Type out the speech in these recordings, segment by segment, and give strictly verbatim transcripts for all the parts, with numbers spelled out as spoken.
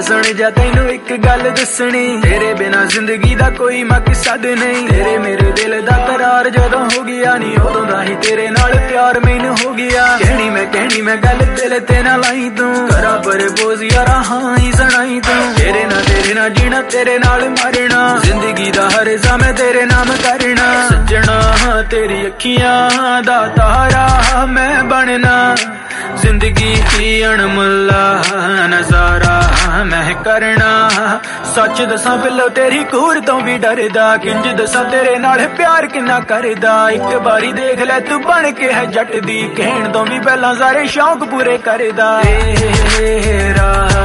सुन जा तैनू एक गल दसनी, तेरे बिना जिंदगी दा कोई मकसद नहीं। तेरे मेरे दिल दा करार जदों हो गया नी, उदों दा ही तेरे नाल प्यार मैनू हो गया। कहनी मैं कहनी मैं गल दिल ते ना लाई तू, करा पर बोझ यारा हाँ ही सुनाई तू। तेरे ना तेरे ना जीना, तेरे नाल मरना, जिंदगी दा हर जा मैं तेरे नाम करना। सजना तेरी अखियां दा तारा मैं बनना, जिंदगी की अणमुल्ला नजारा मैं करना। सच दसा बिलो तेरी कूर तो भी डरदा, किंज दसा तेरे नाल प्यार किन्ना करदा। एक बारी देख ले तू बन के है जट दी, कहण तो भी पहला सारे शौक पूरे करदा। तेरा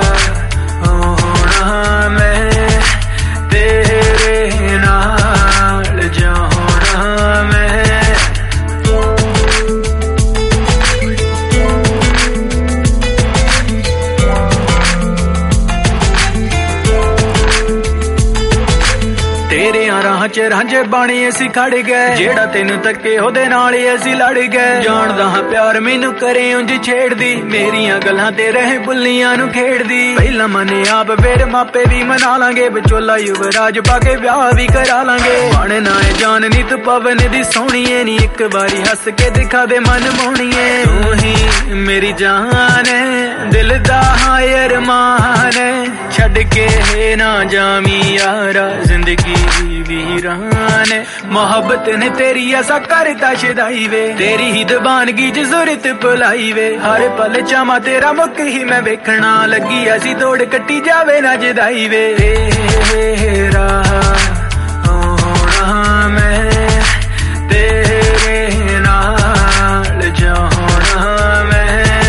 होना मैं तेरे नाल जाना मैं। तेरे राह च रांझे बाणी असी खड़ गए, जेड़ा तेनू तके ओदे नाल ही असी लड़ गए। जानदा हां प्यार मैनू करे उंज छेड़दी, मेरियां गल्लां ते रहे बुल्लियां नू खेड़दी। पहला मने आप फिर मापे भी मना लांगे, विचोला युवराज पाके ब्याह भी करा लांगे। बनना है जान नी तू पवन दी सोहणीए नी, एक बारी हस के दिखा दे मन मोहणीए। तू ही मेरी जान है, दिल दा हाय अरमान है, छड़ के ना जामी यारा जिंदगी वीरान। मोहब्बत ने तेरी ऐसा करता शदाई वे, तेरी ही दबानगी च जरूरत भुलाई वे। हर पल चामा तेरा मुख ही मैं वेखना, लगी ऐसी दौड़ कट्टी जावे ना जदाई वे। तेरा होना मैं तेरे नाल जाना मैं।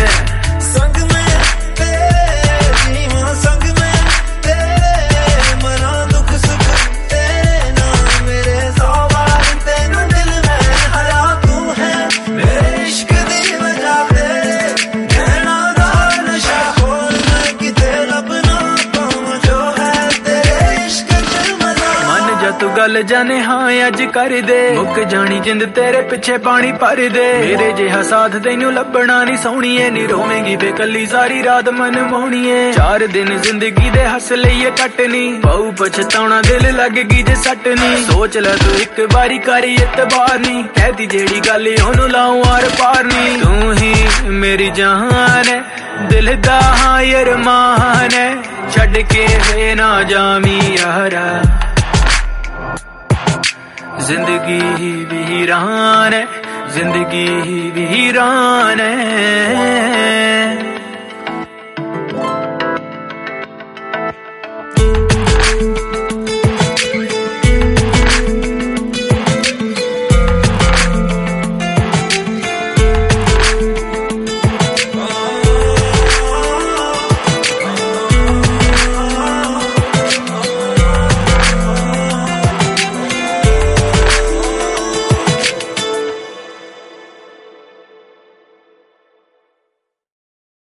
तू गल जाने हाँ अज कर दे, मुक जानी जिंद तेरे पिछे पानी भर दे। मेरे जिहा साथ तैनू लभना नी सोहणीए, नी रोवेंगी बेकली सारी रात मन मोहणीए। चार दिन जिंदगी दे हस लईए कटनी, बहु पछताउणा दिल लगगी जे सटनी। सोच ले तू एक बारी करी इतबार नी, कहती जेड़ी गल ओनू लाऊं आर पार नी। तू ही मेरी जान है, दिल दा हां अरमान है, छड़ के वे ना जामी यारा जिंदगी वीरान है, जिंदगी वीरान है।